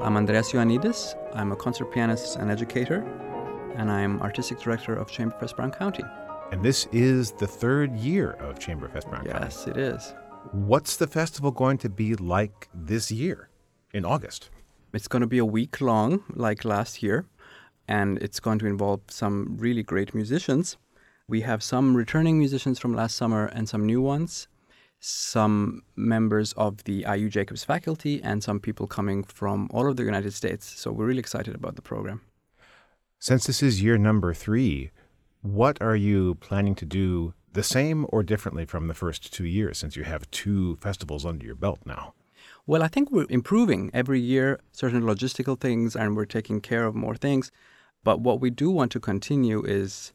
I'm Andreas Ioannidis. I'm a concert pianist and educator, and I'm artistic director of Chamberfest Brown County. And this is the third year of Chamberfest Brown County. Yes, it is. What's the festival going to be like this year in August? It's going to be a week long, like last year, and it's going to involve some really great musicians. We have some returning musicians from last summer and some new ones, some members of the IU Jacobs faculty, and some people coming from all over the United States. So we're really excited about the program. Since this is year number 3, what are you planning to do the same or differently from the first 2 years, since you have 2 festivals under your belt now? Well, I think we're improving every year, certain logistical things, and we're taking care of more things. But what we do want to continue is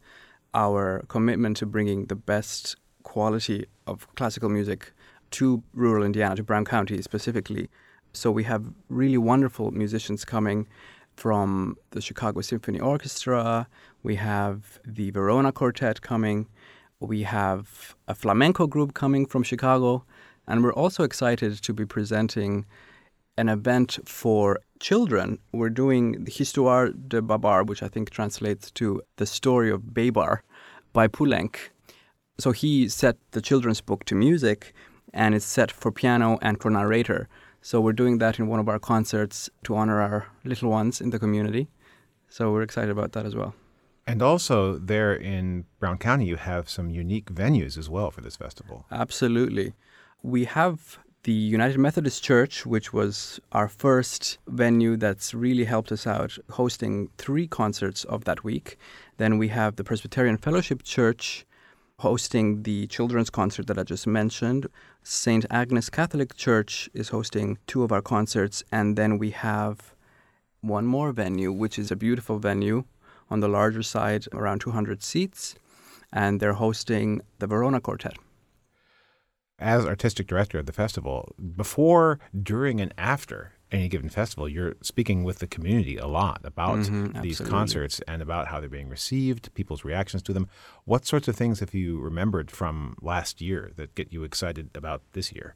our commitment to bringing the best quality of classical music to rural Indiana, to Brown County specifically. So we have really wonderful musicians coming from the Chicago Symphony Orchestra. We have the Verona Quartet coming. We have a flamenco group coming from Chicago. And we're also excited to be presenting an event for children. We're doing the Histoire de Babar, which I think translates to The Story of Babar by Poulenc. So he set the children's book to music, and it's set for piano and for narrator. So we're doing that in one of our concerts to honor our little ones in the community. So we're excited about that as well. And also there in Brown County, you have some unique venues as well for this festival. Absolutely. We have the United Methodist Church, which was our first venue that's really helped us out, hosting 3 concerts of that week. Then we have the Presbyterian Fellowship Church hosting the children's concert that I just mentioned. St. Agnes Catholic Church is hosting 2 of our concerts. And then we have one more venue, which is a beautiful venue on the larger side, around 200 seats. And they're hosting the Verona Quartet. As artistic director of the festival, before, during, and after any given festival, you're speaking with the community a lot about these concerts and about how they're being received, people's reactions to them. What sorts of things have you remembered from last year that get you excited about this year?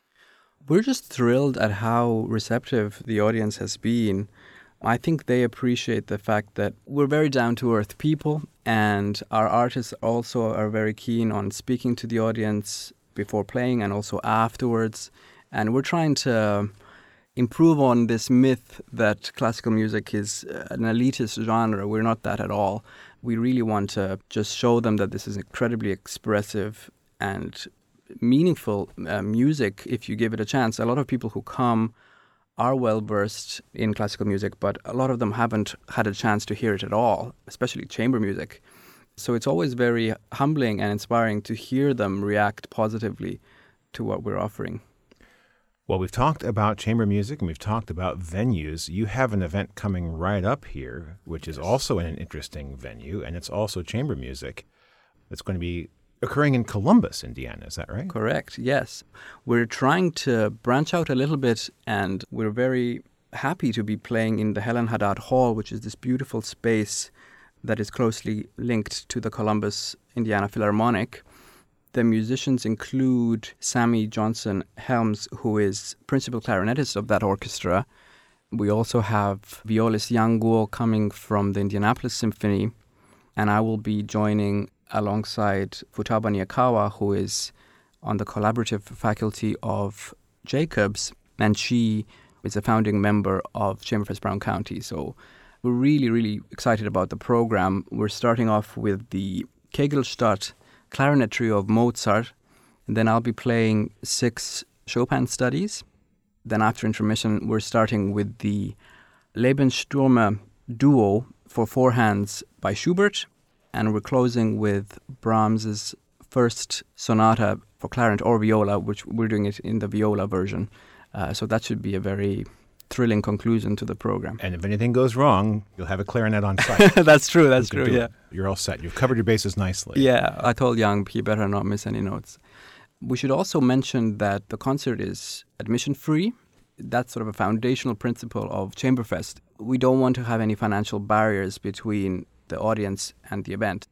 We're just thrilled at how receptive the audience has been. I think they appreciate the fact that we're very down-to-earth people, and our artists also are very keen on speaking to the audience before playing and also afterwards. And we're trying to improve on this myth that classical music is an elitist genre. We're not that at all. We really want to just show them that this is incredibly expressive and meaningful music if you give it a chance. A lot of people who come are well-versed in classical music, but a lot of them haven't had a chance to hear it at all, especially chamber music. So it's always very humbling and inspiring to hear them react positively to what we're offering. Well, we've talked about chamber music and we've talked about venues. You have an event coming right up here, which is also in an interesting venue, and it's also chamber music. It's going to be occurring in Columbus, Indiana. Is that right? Correct, yes. We're trying to branch out a little bit, and we're very happy to be playing in the Helen Haddad Hall, which is this beautiful space that is closely linked to the Columbus, Indiana Philharmonic. The musicians include Sammy Johnson Helms, who is principal clarinetist of that orchestra. We also have violist Yang Guo coming from the Indianapolis Symphony, and I will be joining alongside Futaba Niyakawa, who is on the collaborative faculty of Jacobs, and she is a founding member of Chamberfest Brown County. So we're really, really excited about the program. We're starting off with the Kegelstadt Clarinet Trio of Mozart, and then I'll be playing 6 Chopin studies. Then after intermission, we're starting with the Lebensstürme Duo for 4 hands by Schubert, and we're closing with Brahms's first sonata for clarinet or viola, which we're doing it in the viola version. So that should be a very thrilling conclusion to the program. And if anything goes wrong, you'll have a clarinet on site. That's true, yeah. You're all set. You've covered your bases nicely. Yeah, I told Young he better not miss any notes. We should also mention that the concert is admission-free. That's sort of a foundational principle of Chamberfest. We don't want to have any financial barriers between the audience and the event.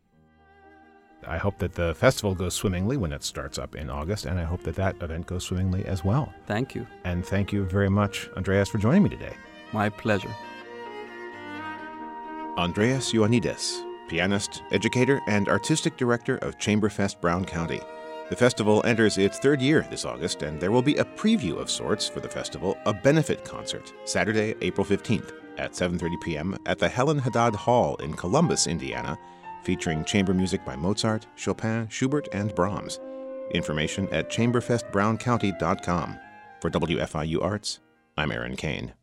I hope that the festival goes swimmingly when it starts up in August, and I hope that that event goes swimmingly as well. Thank you. And thank you very much, Andreas, for joining me today. My pleasure. Andreas Ioannidis, pianist, educator, and artistic director of Chamberfest Brown County. The festival enters its third year this August, and there will be a preview of sorts for the festival, a benefit concert, Saturday, April 15th at 7:30 p.m. at the Helen Haddad Hall in Columbus, Indiana, featuring chamber music by Mozart, Chopin, Schubert, and Brahms. Information at chamberfestbrowncounty.com. For WFIU Arts, I'm Aaron Kane.